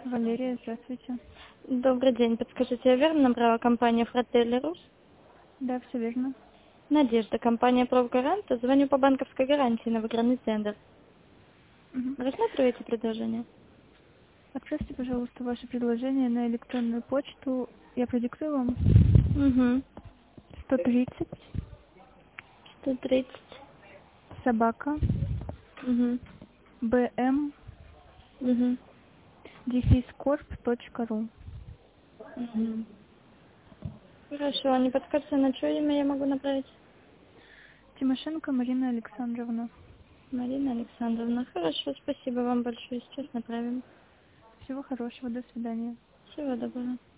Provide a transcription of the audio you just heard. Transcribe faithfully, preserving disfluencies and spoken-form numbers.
Валерия, здравствуйте. Добрый день. Подскажите, я верно набрала компанию Фрателлеру? Да, все верно. Надежда, компания Профгарант. Звоню по банковской гарантии на выигранный тендер. Мгм. Рассматриваете предложение? Отправьте, пожалуйста, ваше предложение на электронную почту. Я продиктую вам. Угу. сто тридцать сто тридцать. собака Угу. бм Угу. дефискорп.ру. Угу. Хорошо, а не подскажете, на чье имя я могу направить? Тимошенко Марина Александровна. Марина Александровна. Хорошо, спасибо вам большое. Сейчас направим. Всего хорошего, до свидания. Всего доброго.